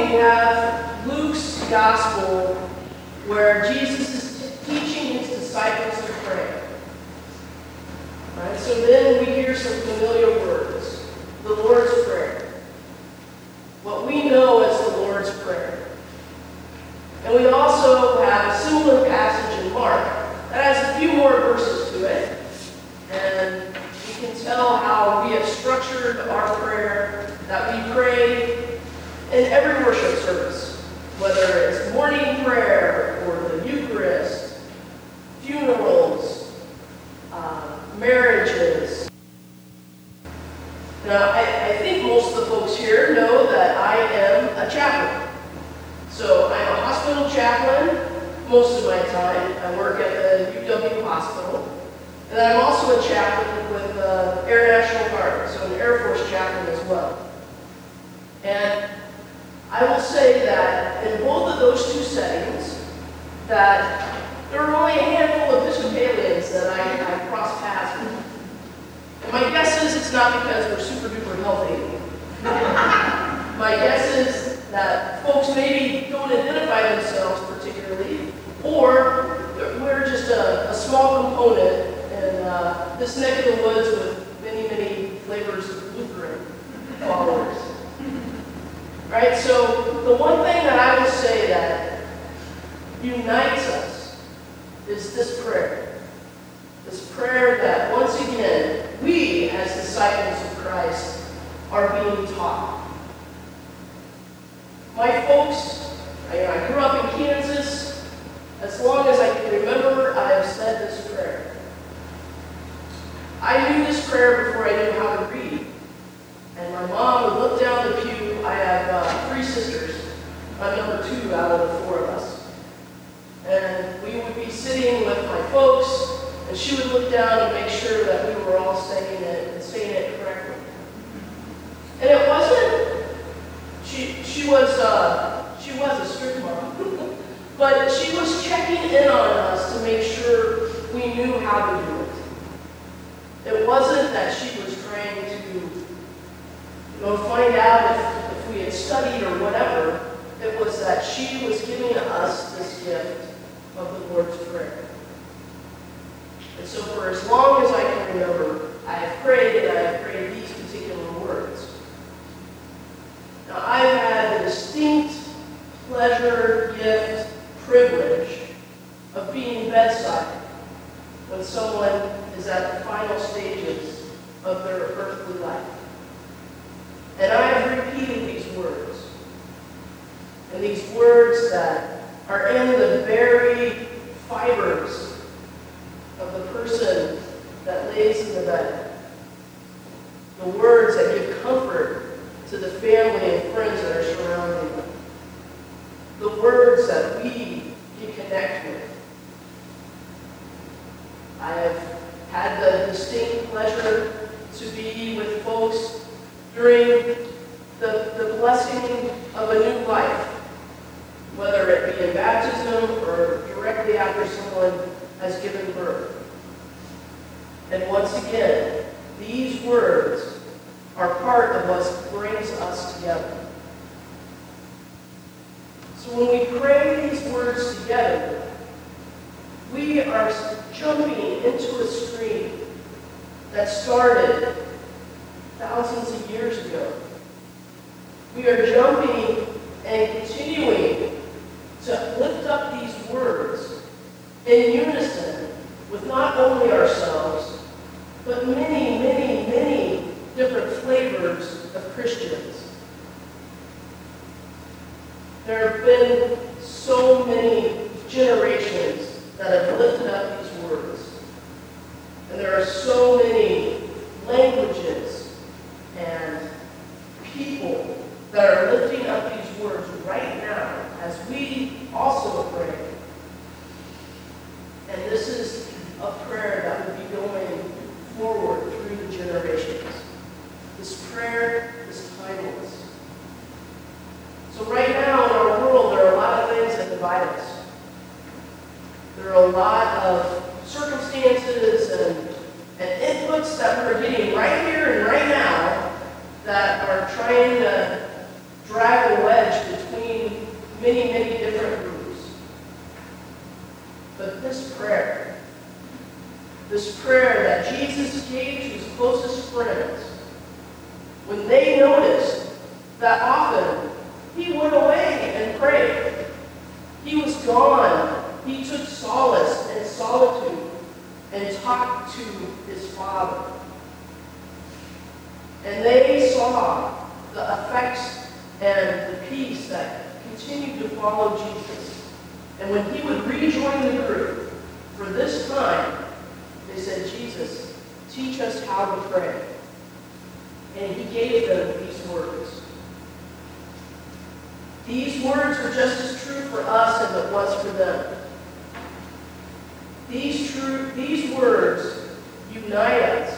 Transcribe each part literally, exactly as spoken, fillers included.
morning we have Luke's gospel where Jesus is t- teaching his disciples to pray. Right? So then we hear some familiar words. The Lord's Prayer. What we know as the Lord's Prayer. And we also have a similar passage in Mark that has a few more verses to it. And you can tell how we have structured our prayer, that we pray in every worship service, whether it's morning prayer or the Eucharist, funerals, uh, marriages. Now, I, I think most of the folks here know that I am a chaplain. So I'm a hospital chaplain most of my time. I work at the U W hospital. And then I'm also a chaplain with the Air National Guard, so an Air Force chaplain as well. And I will say that in both of those two settings, that there are only a handful of Episcopalians that I, I cross paths with. And my guess is it's not because we're super duper healthy. My guess is that folks maybe don't identify themselves particularly, or we're just a, a small component in uh, this neck of the woods with many, many flavors of Lutheran followers. Right? So the one thing that I will say that unites us is this prayer. This prayer that, once again, we as disciples of Christ are being taught. My folks, I, I grew up in Kansas. As long as I can remember, I have said this prayer. I knew this prayer before I knew how to read. And my mom would look down the pew. I have uh, three sisters. I'm number two out of the four of us. And we would be sitting with my folks, and she would look down and make sure that we were all saying it and saying it correctly. And it wasn't, she she was uh, she was a strict mom, but she was checking in on us to make sure we knew how to do it. It wasn't that she was trying to, you know, find out if, if we had studied or whatever. It was that she was giving us this gift of the Lord's Prayer. And so for as long as I can remember, I have prayed and I have prayed these particular words. Now, I've had the distinct pleasure, gift, privilege of being bedside when someone is at the final stages of their earthly life. And I have repeated these words. And these words that are in the very fibers of the person that lays in the bed. The words that give comfort to the family and friends that are surrounding them. The words that we can connect with. I have had the distinct pleasure to be with folks during the, the blessing of a new life, whether it be in baptism or directly after someone has given birth. And once again, these words are part of what brings us together. So when we pray these words together, we are jumping into a stream that started thousands of years ago. We are jumping and continuing to lift up these words in unison with not only ourselves, but many, many, many different flavors of Christians. There have been so many generations that have lifted up these words. And there are so many languages and people that are lifting up these words right now as we also pray. And this is a prayer that will be going forward through the generations. This prayer is timeless. So right now in our world, there are a lot of things that divide us. There are a lot of circumstances and, and inputs that we're getting right here and right now that are trying to drag a wedge between many, many different groups. But this prayer, this prayer that Jesus gave to his closest friends, when they noticed that often he went away and prayed, he was gone, he took solace in solitude and talked to his Father. And they saw the effects and the peace that continued to follow Jesus. And when he would rejoin the group for this time, they said, Jesus, teach us how to pray. And he gave them these words. These words were just as true for us as it was for them. These, true, these words unite us.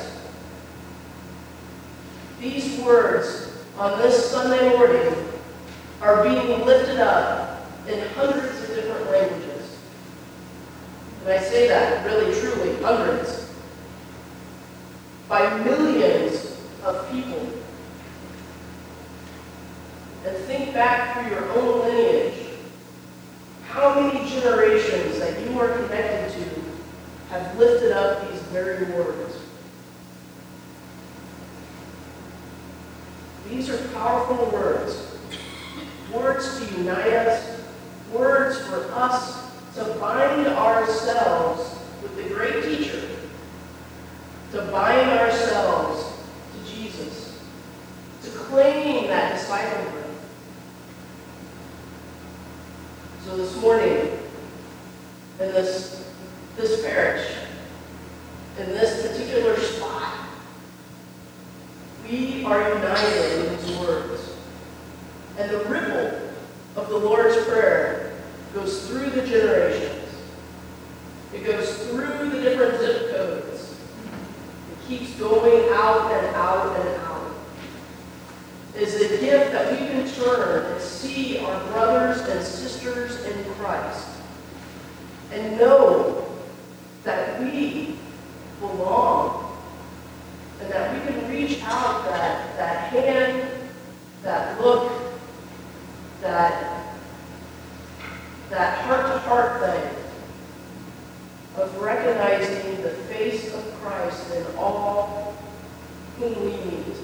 These words on this Sunday morning are being lifted up in hundreds of different languages. And I say that really, truly, hundreds. By millions of people. And think back through your own lineage. How many generations that you are connected to have lifted up these very words? These are powerful words. Words to unite us. Words for us to bind ourselves with the great teacher. To bind ourselves to Jesus. To claim that discipleship. So this morning, in this, this parish, in this particular spot, we are united in his words. And the ripple of the Lord's Prayer goes through the generations. It goes through the different zip codes. It keeps going out and out and out. It is a gift that we can turn and see our brothers and sisters in Christ and know that we belong and that we can reach out that, that hand, that look, that, that heart-to-heart thing of recognizing the face of Christ in all whom we meet.